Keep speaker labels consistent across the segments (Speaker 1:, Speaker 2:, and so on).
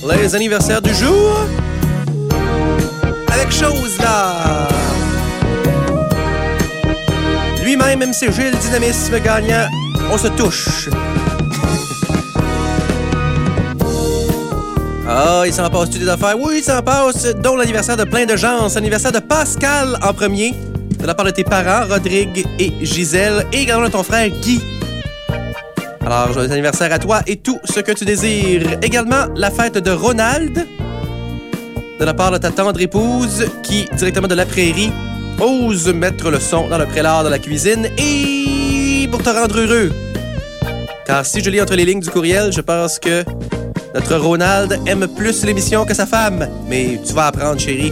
Speaker 1: les anniversaires du jour. Avec chose là. Lui-même, MC Gilles, dynamisme gagnant. On se touche. Ah, il s'en passe-tu des affaires? Oui, il s'en passe, dont l'anniversaire de plein de gens. C'est l'anniversaire de Pascal en premier, de la part de tes parents, Rodrigue et Gisèle, et également de ton frère Guy. Alors, joyeux anniversaire à toi et tout ce que tu désires. Également, la fête de Ronald, de la part de ta tendre épouse, qui, directement de la prairie, ose mettre le son dans le prélat de la cuisine et pour te rendre heureux. Car si je lis entre les lignes du courriel, je pense que notre Ronald aime plus l'émission que sa femme. Mais tu vas apprendre, chérie.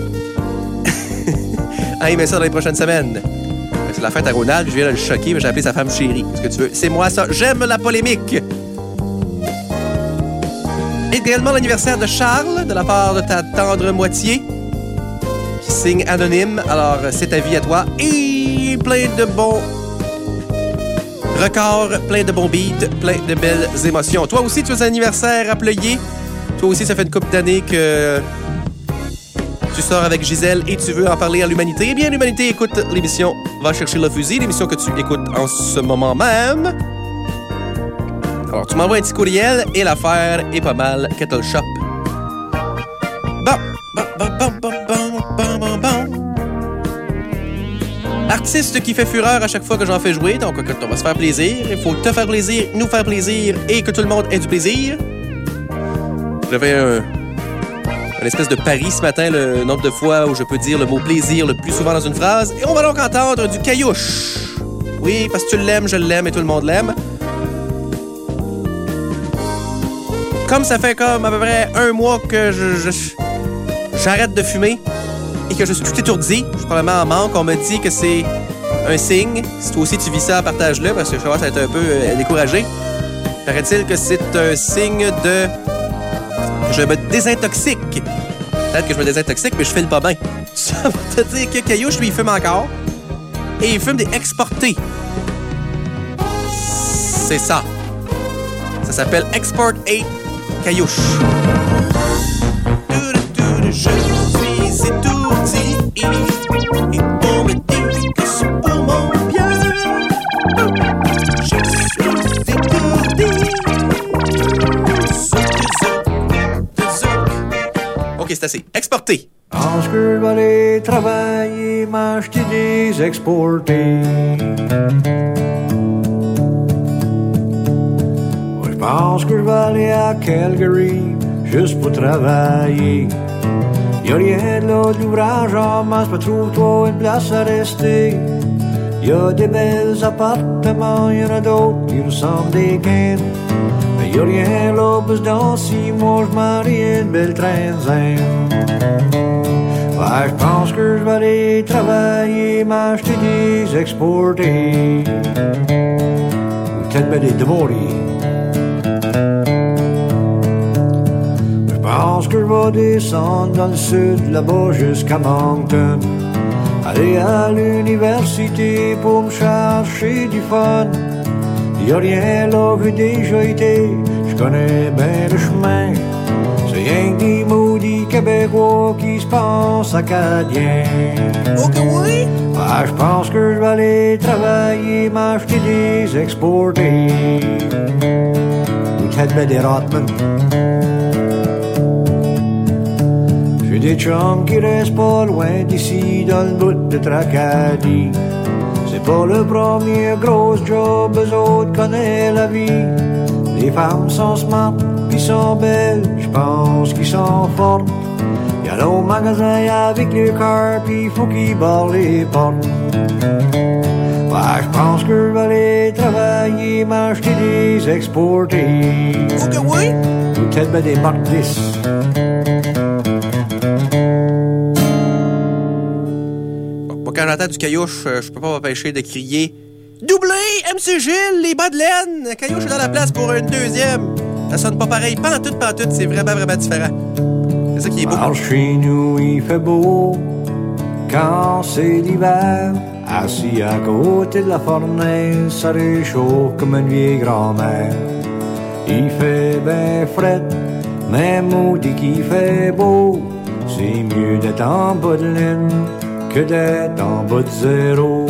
Speaker 1: À aimer ça dans les prochaines semaines. C'est la fête à Ronald, je viens de le choquer, mais j'ai appelé sa femme chérie. Qu'est-ce que tu veux? C'est moi ça. J'aime la polémique. Également l'anniversaire de Charles, de la part de ta tendre moitié, qui signe anonyme. Alors, c'est ta vie à toi. Et plein de bons records, plein de bons beats, plein de belles émotions. Toi aussi, tu as un anniversaire à pleuiller. Toi aussi, ça fait une couple d'années que tu sors avec Gisèle et tu veux en parler à l'humanité. Eh bien, l'humanité écoute l'émission Va chercher le fusil, l'émission que tu écoutes en ce moment même. Alors, tu m'envoies un petit courriel et l'affaire est pas mal Kettle Shop. Artiste qui fait fureur à chaque fois que j'en fais jouer, donc on va se faire plaisir. Il faut te faire plaisir, nous faire plaisir et que tout le monde ait du plaisir. J'avais un espèce de pari ce matin, le nombre de fois où je peux dire le mot plaisir le plus souvent dans une phrase. Et on va donc entendre du caillouche. Oui, parce que tu l'aimes, je l'aime et tout le monde l'aime. Comme ça fait comme à peu près un mois que j'arrête de fumer et que je suis tout étourdi, je suis probablement en manque. On me dit que c'est un signe. Si toi aussi tu vis ça, partage-le parce que je commence à être un peu découragé. Paraît-il que c'est un signe de... je me désintoxique. Peut-être que je me désintoxique, mais je file pas bien. Ça va te dire que Caillouche, lui, il fume encore. Et il fume des exportés. C'est ça. Ça s'appelle Export 8 Caillouche. Je suis étourdi et on me dit que c'est pour mon bien. Je suis étourdi. OK, c'est assez. Exporté.
Speaker 2: Pense que je vais aller travailler, m'acheter des exportés. Moi, je pense que je vais aller à Calgary juste pour travailler. Y'a rien de là de l'ouvrage en masse, pas trouve-toi une place à rester. Y'a des belles appartements, y'en a d'autres qui ressemblent des cannes. Mais y'a rien là, parce que dans 6 mois, je marie une belle traîne. Ouais, je pense que je vais aller travailler, m'acheter des exportés. Ou peut-être bien des dévorer. Je pense que je vais descendre dans le sud, là-bas jusqu'à Moncton. Aller à l'université pour me chercher du fun. Y'a rien là que j'ai déjà été, je connais bien le chemin. C'est rien que des maudits Québécois qui se pensent acadiens.
Speaker 1: OK, oui?
Speaker 2: Ah, je pense que je vais aller travailler, m'acheter des exportés. Ou peut-être bien des Rotman. J'ai des chums qui restent pas loin d'ici, dans le bout de Tracadie. C'est pas le premier gros job, eux autres connaissent la vie. Les femmes sont smart, pis sont belles, j'pense qu'ils sont fortes. Y'a au magasin avec le cœur, pis faut qu'ils barrent les portes. Ouais, j'pense que je vais aller travailler, m'acheter des exportés.
Speaker 1: OK, oui?
Speaker 2: Ou peut-être ben des Mark 10.
Speaker 1: Quand j'entends du Caillouche, je peux pas m'empêcher de crier « Doublé! MC Gilles, les bas de laine! Caillouche est dans la place pour une deuxième! » Ça sonne pas pareil, pantoute, c'est vraiment, vraiment différent. C'est ça qui est beau.
Speaker 2: Alors chez nous, il fait beau quand c'est l'hiver. Assis à côté de la fournaise, ça réchauffe comme une vieille grand-mère. Il fait ben fret, mais maudit qu'il fait beau. C'est mieux d'être en bas de ligne que d'être en bas de zéro.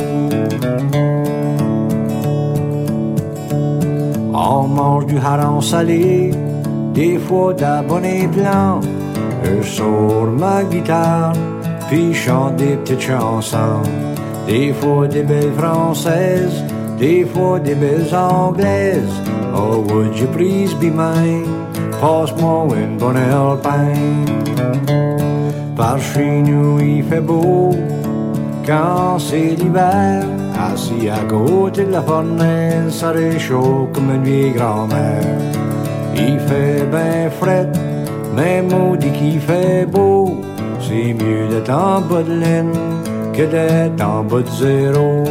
Speaker 2: On mange du hareng salé, des fois d'abonnés blancs. Je sors ma guitare, puis chante des petites chansons. Des fois des belles françaises, des fois des belles anglaises. Oh, would you please be mine? Passe-moi une bonne alpine. Par chez nous il fait beau quand c'est l'hiver. Assis à côté de la fournaise, ça réchauffe comme une vieille grand-mère. Il fait ben fret, mais maudit qu'il fait beau. C'est mieux d'être en bas de ligne que d'être en bas de zéro.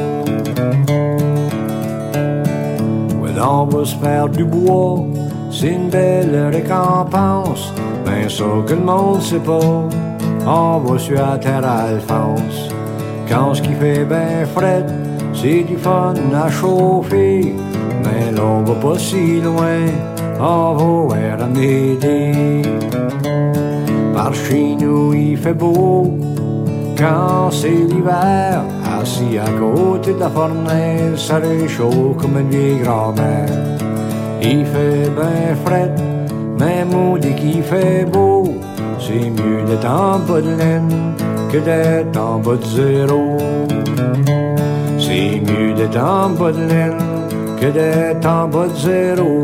Speaker 2: Ouais, on va se faire du bois, c'est une belle récompense. Ben ça que le monde sait pas, on va sur la terre Alphonse. Quand ce qui fait ben fret, c'est du fun à chauffer. Mais là on va pas si loin, on va voir un été. Par chez nous il fait beau quand c'est l'hiver. Assis à côté de la fournaise, ça réchauffe comme une vieille grand-mère. Il fait ben fret, mais maudit qu'il fait beau. C'est mieux d'être en bas de ligne que d'être en bas de zéro. C'est mieux d'être en bas de ligne que d'être en bas de zéro.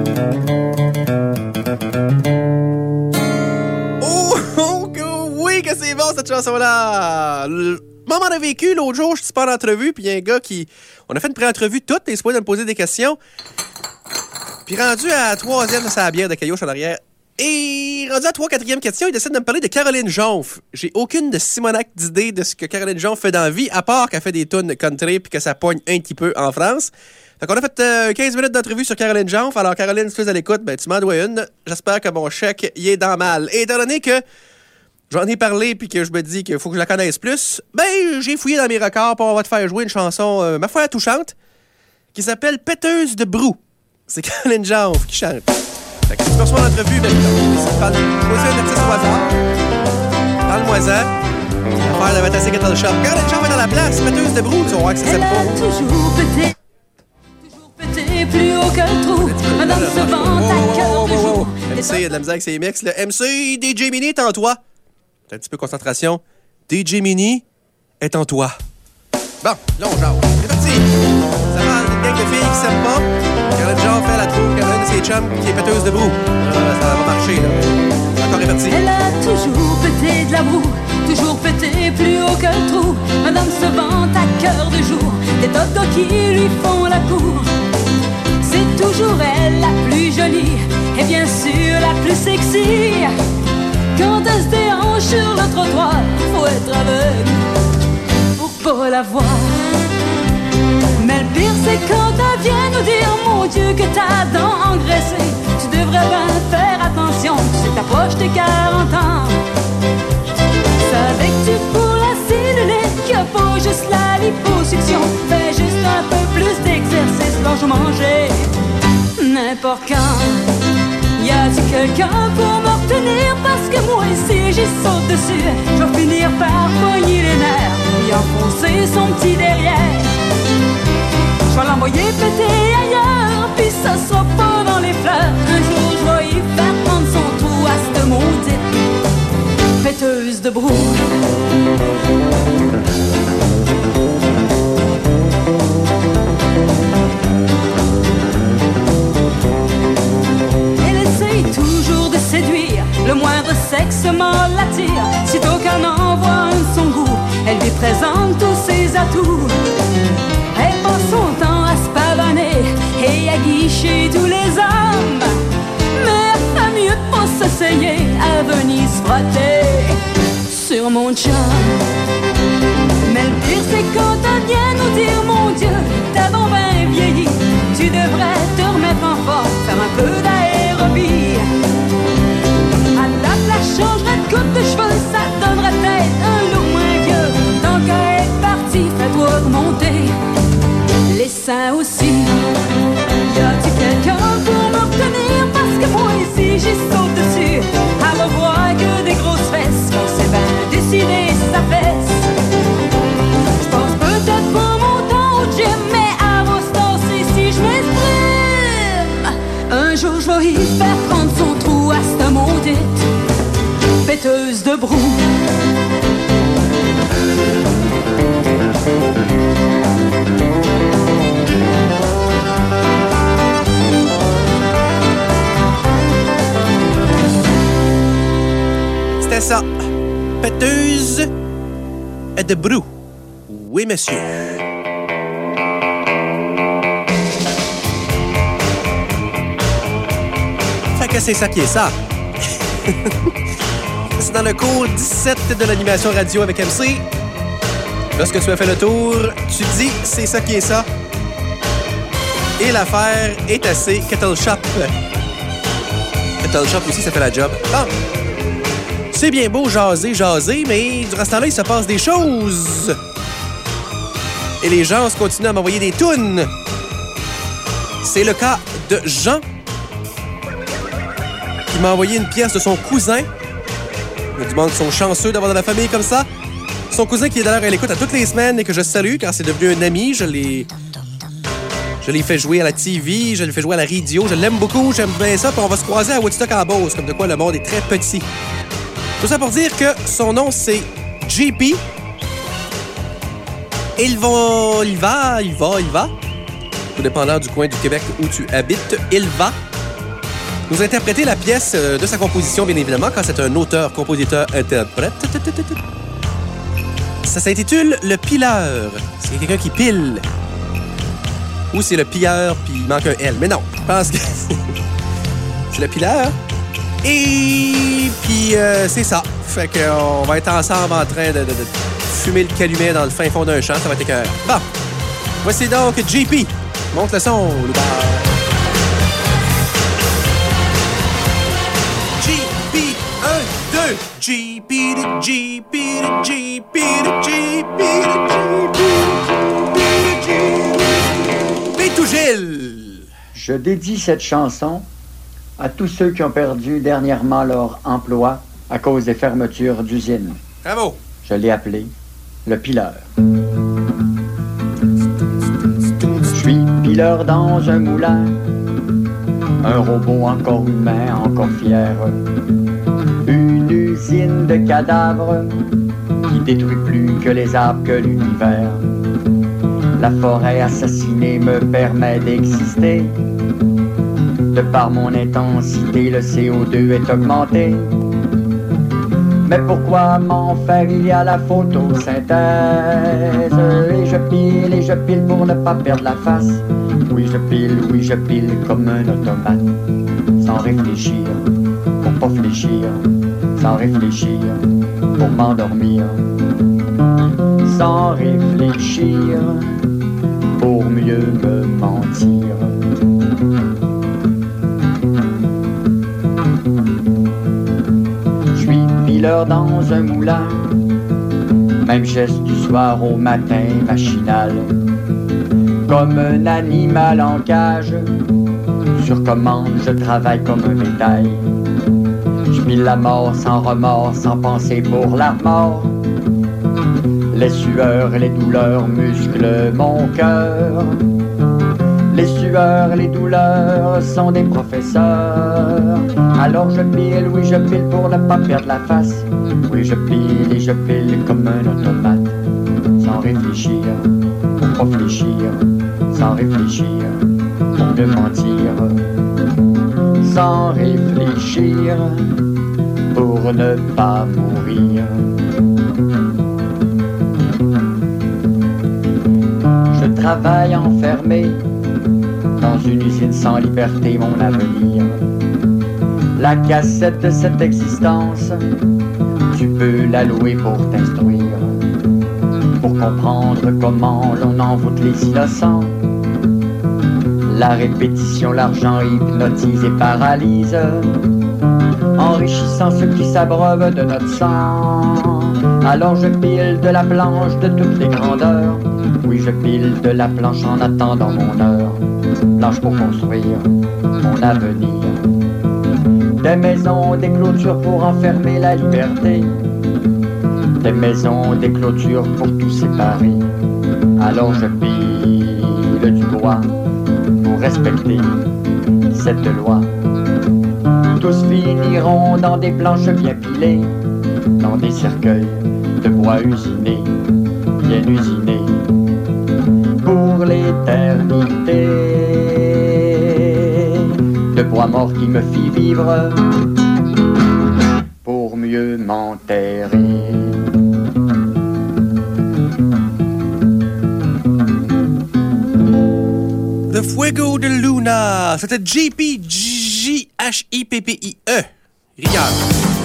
Speaker 1: Oui, que c'est bon cette chanson-là! Le moment de vécu, l'autre jour, je suis pas en entrevue, puis il y a un gars qui... On a fait une pré-entrevue toute, et il se pouvait de me poser des questions. Puis rendu à la troisième de sa bière de caillouche en arrière, et rendu à la 3-4e question, il décide de me parler de Caroline Jonf. J'ai aucune de Simonac d'idée de ce que Caroline Jonf fait dans la vie, à part qu'elle fait des tunes country puis que ça pogne un petit peu en France. Fait qu'on a fait 15 minutes d'entrevue sur Caroline Jonf. Alors Caroline, si tu es à l'écoute, ben tu m'en dois une. J'espère que mon chèque y est dans mal. Et étant donné que j'en ai parlé puis que je me dis qu'il faut que je la connaisse plus, ben j'ai fouillé dans mes records pour on va te faire jouer une chanson, ma foi touchante, qui s'appelle Péteuse de brou. C'est Caroline Jonf qui chante. Fait que si tu perçois l'entrevue, ben choisis un artiste au hasard. Parle-moi-en. L'affaire de Matassi Kettle Shop. Caroline Jonf est dans la place, Péteuse de brou. Tu vas voir que ça s'aime pas.
Speaker 3: Toujours pété, plus haut qu'un trou. Madame se vante à cœur de jour.
Speaker 1: MC, il y a de la misère avec ses mix. Le MC, DJ Mini est en toi. T'as un petit peu de concentration. DJ Mini est en toi. Bon, là on jase. C'est parti. Ça parle d'une gang de filles qui s'aiment pas. Caroline Jonf fait la trouve, Caroline de ses chums qui est péteuse de brou. Ça va marcher, là. Encore est parti.
Speaker 3: Elle a toujours pété de la broue, toujours pété plus haut qu'un trou. Madame se vante à cœur de jour, des dodos qui lui font la cour. C'est toujours elle la plus jolie, et bien sûr la plus sexy. Quand elle se déhanche sur le trottoir, faut être aveugle pour pas la voir. Mais le pire c'est quand elle vient nous dire, mon Dieu que t'as dents engraissées. Tu devrais bien faire attention, tu t'approches tes 40 ans. Savais-tu pour la cellulite qu'il n'y a pas juste la liposuction? Fais juste un peu plus d'exercice, mange manger n'importe quand. Y a-t-il quelqu'un pour me retenir? Parce que moi ici j'y saute dessus. Je vais finir par pogner les nerfs et enfoncer son petit derrière. Je vais l'envoyer péter ailleurs, puis ça sera pas dans les fleurs. Un jour je vais y faire prendre son trou à cette maudite péteuse de brou. Toujours de séduire, le moindre sexe mâle l'attire. Sitôt qu'un envoie son goût, elle lui présente tous ses atouts. Elle passe son temps à se pavaner et à guicher tous les hommes. Mais elle fait mieux de pas s'essayer à venir se frotter sur mon chum. Mais le pire c'est quand elle vient nous dire, mon Dieu, t'as donc bien vieilli. Tu devrais te remettre en forme, faire un peu d'aérobie. À la place, changerait de coupe de cheveux, ça donnerait peut-être un look moins vieux. Tant qu'à être parti, fais-toi remonter les seins aussi. Y a-t-il quelqu'un pour me retenir? Parce que moi ici, j'y saute dessus. jour je vais y faire prendre son trou à cette maudite péteuse de brou.
Speaker 1: C'était ça. Péteuse de brou. Oui, monsieur. Fait que c'est ça qui est ça. C'est dans le cours 17 de l'animation radio avec MC. Lorsque tu as fait le tour, tu dis c'est ça qui est ça. Et l'affaire est assez Kettle Shop. Kettle Shop aussi, ça fait la job. Bon. C'est bien beau jaser, mais durant ce temps-là, il se passe des choses. Et les gens continuent à m'envoyer des tounes. C'est le cas de Jean, qui m'a envoyé une pièce de son cousin. Il y a du monde qui sont chanceux d'avoir de la famille comme ça. Son cousin qui est d'ailleurs à l'écoute à toutes les semaines et que je salue car c'est devenu un ami. Je l'ai fait jouer à la TV, je l'ai fait jouer à la radio. Je l'aime beaucoup, j'aime bien ça. Puis on va se croiser à Woodstock en Beauce, comme de quoi le monde est très petit. Tout ça pour dire que son nom, c'est JP. Il va, tout dépendant du coin du Québec où tu habites, il va nous interpréter la pièce de sa composition, bien évidemment, quand c'est un auteur, compositeur, interprète. Ça s'intitule « Le pileur ». C'est quelqu'un qui pile. Ou c'est le pilleur, puis il manque un L. Mais non, je pense que c'est le pileur. Et puis, c'est ça. Fait qu'on va être ensemble en train de fumer le calumet dans le fin fond d'un champ. Ça va être écœurant. Bon, voici donc JP. Monte le son, Loupard. JP, 1, 2. JP, JP, JP, JP, Pitou Gilles.
Speaker 4: Je dédie cette chanson à tous ceux qui ont perdu dernièrement leur emploi à cause des fermetures d'usines.
Speaker 1: Bravo.
Speaker 4: Je l'ai appelé le pileur. Je suis pileur dans un moulin, un robot encore humain, encore fier. Une usine de cadavres qui détruit plus que les arbres, que l'univers. La forêt assassinée me permet d'exister. De par mon intensité, le CO2 est augmenté. Mais pourquoi m'en faire? Il y a la photosynthèse. Et je pile pour ne pas perdre la face. Oui, je pile comme un automate. Sans réfléchir, pour pas fléchir. Sans réfléchir, pour m'endormir. Sans réfléchir, pour mieux me mentir. Dans un moulin, même geste du soir au matin machinal, comme un animal en cage, sur commande je travaille comme un bétail. Je pile la mort sans remords, sans penser pour la mort. Les sueurs et les douleurs musclent mon cœur. Les sueurs, les douleurs sont des professeurs. Alors je pile, oui je pile pour ne pas perdre la face. Oui je pile et je pile comme un automate. Sans réfléchir, pour pas fléchir. Sans réfléchir, pour ne mentir. Sans réfléchir, pour ne pas mourir. Je travaille enfermé dans une usine sans liberté, mon avenir. La cassette de cette existence, tu peux la louer pour t'instruire, pour comprendre comment l'on envoûte les innocents. La répétition, l'argent hypnotise et paralyse, enrichissant ceux qui s'abreuvent de notre sang. Alors je pile de la planche de toutes les grandeurs. Oui, je pile de la planche en attendant mon heure. Planche pour construire mon avenir. Des maisons, des clôtures pour enfermer la liberté. Des maisons, des clôtures pour tout séparer. Alors je pile du bois pour respecter cette loi. Tous finiront dans des planches bien pilées, dans des cercueils de bois usinés, bien usinés, pour l'éternité. De bois mort qui me fit vivre, pour mieux m'enterrer.
Speaker 1: The Fuego de Luna. C'était JP, J-H-I-P-P-I-E. Riyad.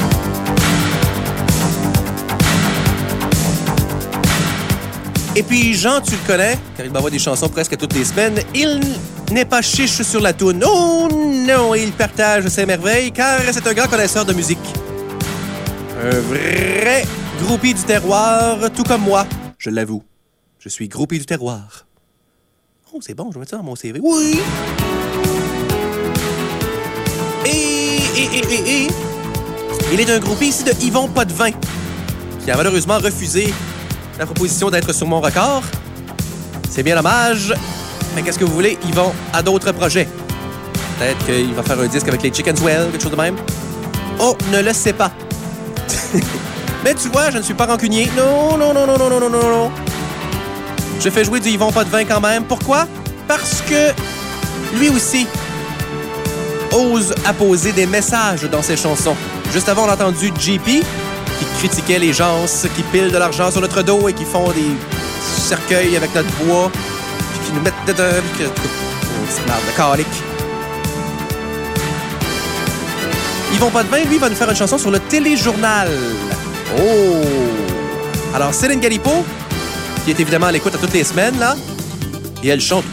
Speaker 1: Et puis, Jean, tu le connais, car il m'envoie des chansons presque toutes les semaines. Il n'est pas chiche sur la toune. Oh non, il partage ses merveilles, car c'est un grand connaisseur de musique. Un vrai groupie du terroir, tout comme moi, je l'avoue. Je suis groupie du terroir. Oh, c'est bon, je vais mettre ça dans mon CV. Oui! Et... Il est un groupie ici de Yvon Potvin, qui a malheureusement refusé la proposition d'être sur mon record. C'est bien dommage. Mais qu'est-ce que vous voulez? Yvon a d'autres projets. Peut-être qu'il va faire un disque avec les Chickenswell, quelque chose de même. On ne le sait pas. Mais tu vois, je ne suis pas rancunier. Non. Je fais jouer du Yvon Potvin quand même. Pourquoi? Parce que lui aussi ose apposer des messages dans ses chansons. Juste avant, on a entendu JP qui critiquait les gens qui pilent de l'argent sur notre dos et qui font des cercueils avec notre bois puis qui nous mettent dedans. C'est merde de calique. Yvon Potvin, lui, va nous faire une chanson sur le téléjournal. Oh! Alors, Céline Galipo, qui est évidemment à l'écoute à toutes les semaines, là, et elle chante.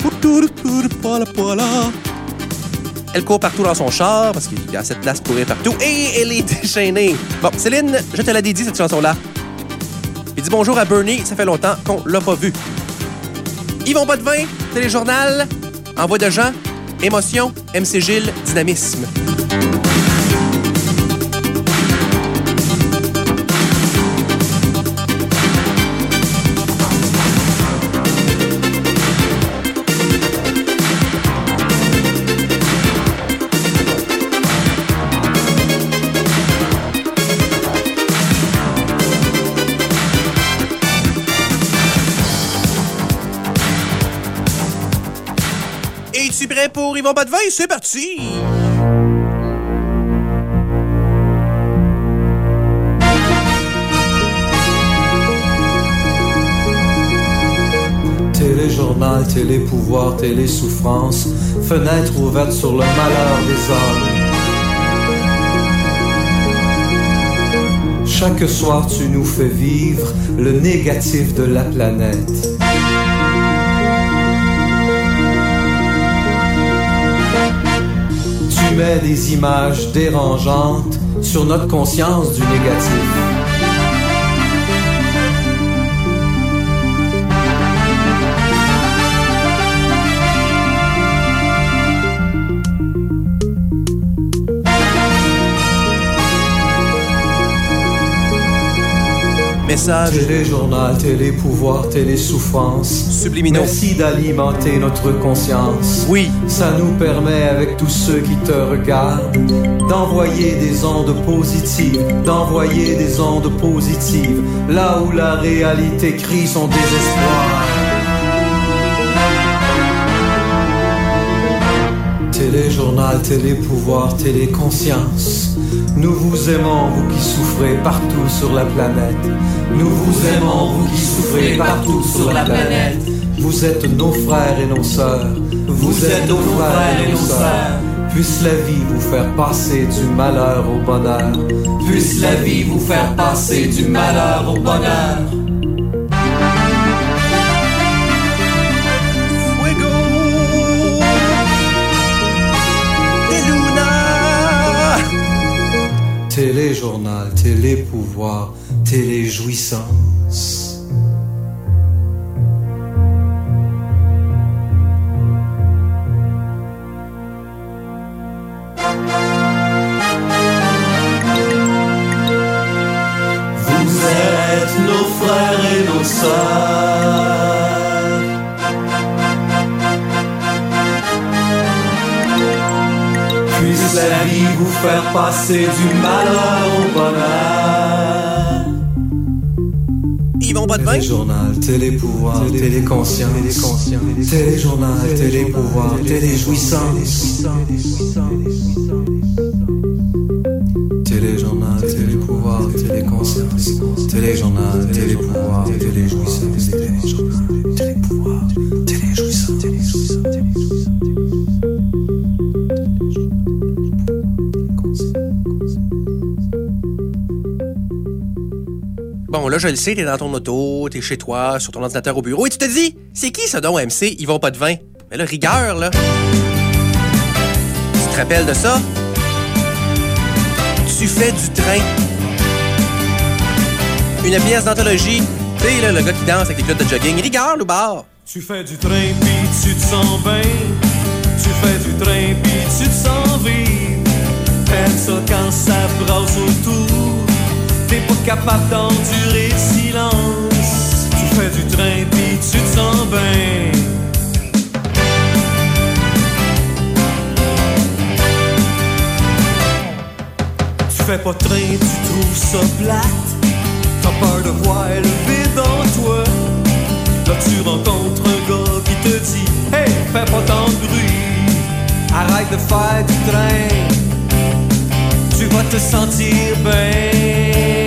Speaker 1: Elle court partout dans son char parce qu'il y a cette place pour courir partout. Et elle est déchaînée. Bon, Céline, je te la dédie, cette chanson-là. Il dit bonjour à Bernie, ça fait longtemps qu'on l'a pas vu. Yvon Potvin, téléjournal, envoi de gens, émotion, MC Gilles, dynamisme. Es-tu prêt pour Yvon Potvin? C'est parti!
Speaker 5: Téléjournal, télépouvoir, télésouffrance, fenêtre ouverte sur le malheur des hommes. Chaque soir, tu nous fais vivre le négatif de la planète. Tu mets des images dérangeantes sur notre conscience du négatif.
Speaker 1: Message.
Speaker 5: Téléjournal, télépouvoir, télésouffrance.
Speaker 1: Subliminaux.
Speaker 5: Merci d'alimenter notre conscience.
Speaker 1: Oui.
Speaker 5: Ça nous permet, avec tous ceux qui te regardent, d'envoyer des ondes positives, d'envoyer des ondes positives, là où la réalité crie son désespoir. Téléjournal, télépouvoir, téléconscience. Nous vous aimons, vous qui souffrez partout sur la planète. Nous vous aimons, vous qui souffrez partout sur la planète. Vous êtes nos frères et nos sœurs. Vous êtes nos frères et nos sœurs. Puisse la vie vous faire passer du malheur au bonheur. Puisse la vie vous faire passer du malheur au bonheur. Téléjournal, télépouvoir, téléjouissance. Vous êtes nos frères et nos sœurs. série vous faire passer du malheur au bonheur.
Speaker 1: Yvon Potvin.
Speaker 5: Téléjournal, télépouvoir, téléconscience, téléjournal, télépouvoir, téléjouissance. Téléjournal, télépouvoir, téléconscience, téléjournal, télépouvoir, téléjouissance, téléjournal, télépouvoir, téléjouissance.
Speaker 1: Bon, là, je le sais, t'es dans ton auto, t'es chez toi, sur ton ordinateur au bureau, et tu te dis, c'est qui ce don MC, Yvon Potvin? Mais là, rigueur, là. Tu te rappelles de ça? Tu fais du train. Une pièce d'anthologie. Tu sais, là, le gars qui danse avec les culottes de jogging. Rigueur, Loubard.
Speaker 5: Tu fais du train pis tu te sens bien. Tu fais du train pis tu te sens vivre. T'aimes ça quand ça brasse autour. T'es pas capable d'endurer le silence. Tu fais du train pis tu te sens bien. Tu fais pas de train, tu trouves ça plate. T'as peur de voir le vide en toi. Là tu rencontres un gars qui te dit hey, fais pas tant de bruit. Arrête de faire du train. Tu vas te sentir bien.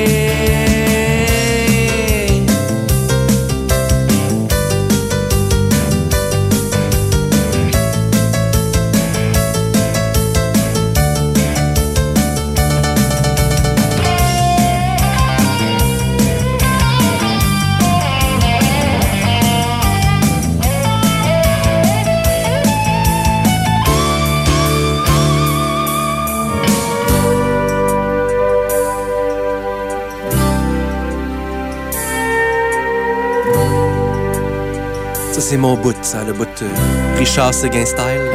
Speaker 1: Ça, c'est mon bout, ça, le bout Richard Seguin style.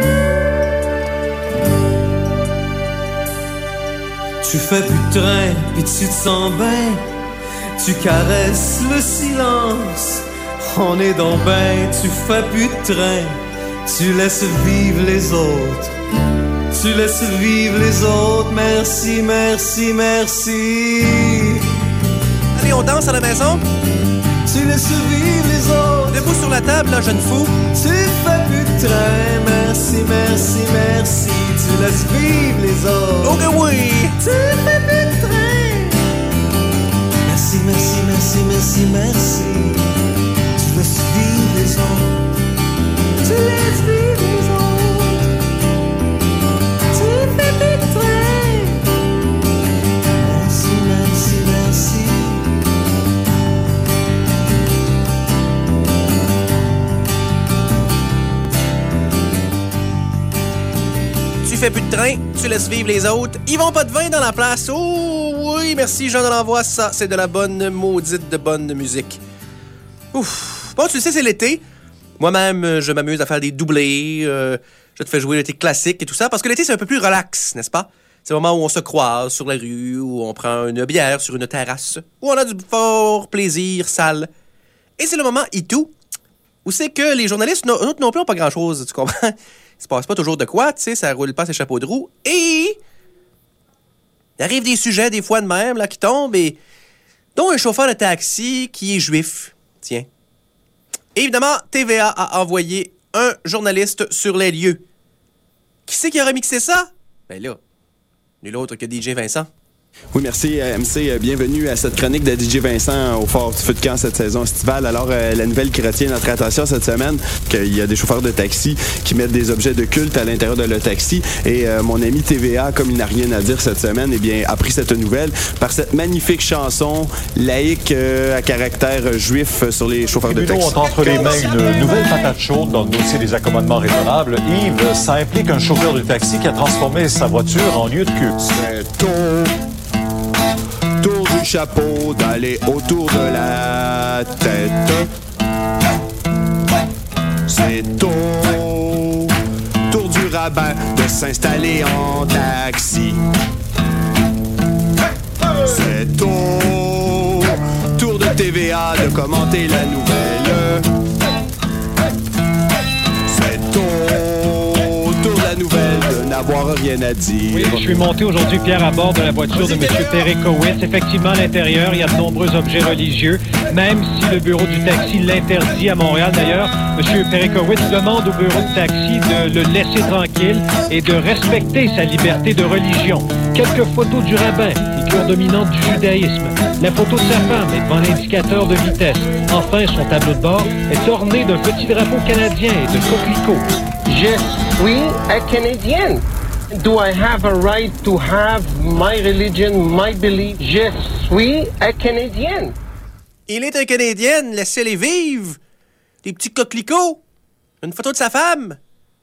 Speaker 5: Tu fais plus de train, puis tu te sens bien. Tu caresses le silence. On est donc ben, tu fais plus de train. Tu laisses vivre les autres. Tu laisses vivre les autres. Merci, merci, merci.
Speaker 1: Allez, on danse à la maison.
Speaker 5: Tu laisses vivre les autres.
Speaker 1: Debout sur la table, là, jeune fou.
Speaker 5: Tu fais plus de train. Merci, merci, merci. Tu laisses vivre les autres.
Speaker 1: Oh que oui.
Speaker 5: Tu fais plus de train. Merci, merci, merci, merci, merci. Tu laisses vivre les autres. Tu laisses vivre les autres. Tu fais plus de train. Merci, merci, merci.
Speaker 1: Tu fais plus de train, tu laisses vivre les autres. Yvon Potvin dans la place. Oh oui, merci Jean de l'Envoi. Ça, c'est de la bonne maudite de bonne musique. Ouf. Bon, tu sais, c'est l'été. Moi-même, je m'amuse à faire des doublés. Je te fais jouer l'été classique et tout ça. Parce que l'été, c'est un peu plus relax, n'est-ce pas? C'est le moment où on se croise sur la rue, où on prend une bière sur une terrasse, où on a du fort plaisir sale. Et c'est le moment itou, où c'est que les journalistes non plus n'ont pas grand-chose, tu comprends? Il se passe pas toujours de quoi, tu sais, ça roule pas ses chapeaux de roue. Et il arrive des sujets, des fois de même, là, qui tombent, et dont un chauffeur de taxi qui est juif. Tiens. Et évidemment, TVA a envoyé un journaliste sur les lieux. Qui c'est qui a remixé ça? Ben là, nul autre que DJ Vincent.
Speaker 6: Oui, merci MC. Bienvenue à cette chronique de DJ Vincent au Fort du Feu de Camp cette saison estivale. Alors, la nouvelle qui retient notre attention cette semaine, qu'il y a des chauffeurs de taxi qui mettent des objets de culte à l'intérieur de leur taxi. Et mon ami TVA, comme il n'a rien à dire cette semaine, eh bien, a pris cette nouvelle par cette magnifique chanson laïque à caractère juif sur les chauffeurs de taxi.
Speaker 7: ont entre les mains une nouvelle patate chaude dans le dossier des accommodements raisonnables. Yves, ça implique un chauffeur de taxi qui a transformé sa voiture en lieu de culte.
Speaker 6: C'est tour du chapeau d'aller autour de la tête. C'est tour du rabbin de s'installer en taxi. C'est tour de TVA de commenter la nouvelle. C'est tour de la nouvelle de avoir rien à dire.
Speaker 8: Oui, je suis monté aujourd'hui, Pierre, à bord de la voiture de M. Perekowitz. Effectivement, à l'intérieur, il y a de nombreux objets religieux, même si le bureau du taxi l'interdit à Montréal. D'ailleurs, M. Perekowitz demande au bureau de taxi de le laisser tranquille et de respecter sa liberté de religion. Quelques photos du rabbin, figure dominante du judaïsme. La photo de sa femme est devant l'indicateur de vitesse. Enfin, son tableau de bord est orné d'un petit drapeau canadien et de coquelicots.
Speaker 9: Je suis un Canadien. Do I have a right to have my religion, my belief? Je suis un Canadien.
Speaker 1: Il est un Canadien, laissez-les vivre. Les petits coquelicots. Une photo de sa femme.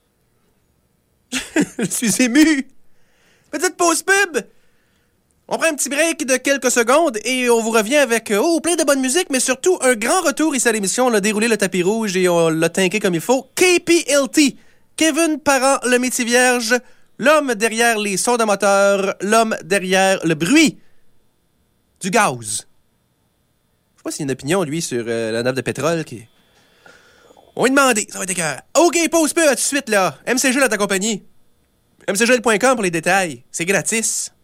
Speaker 1: Je suis ému. Petite pause pub. On prend un petit break de quelques secondes et on vous revient avec plein de bonne musique, mais surtout un grand retour ici à l'émission. On a déroulé le tapis rouge et on l'a tinqué comme il faut. KPLT, Kevin Parent, le métier vierge, l'homme derrière les sons de moteur, l'homme derrière le bruit du gaz. Je sais pas s'il y a une opinion, lui, sur la nappe de pétrole qui... On va lui demander, ça va être écœurant. OK, pause peu, à tout de suite, là. MCG, là, ta compagnie. MCGL.com pour les détails. C'est gratis.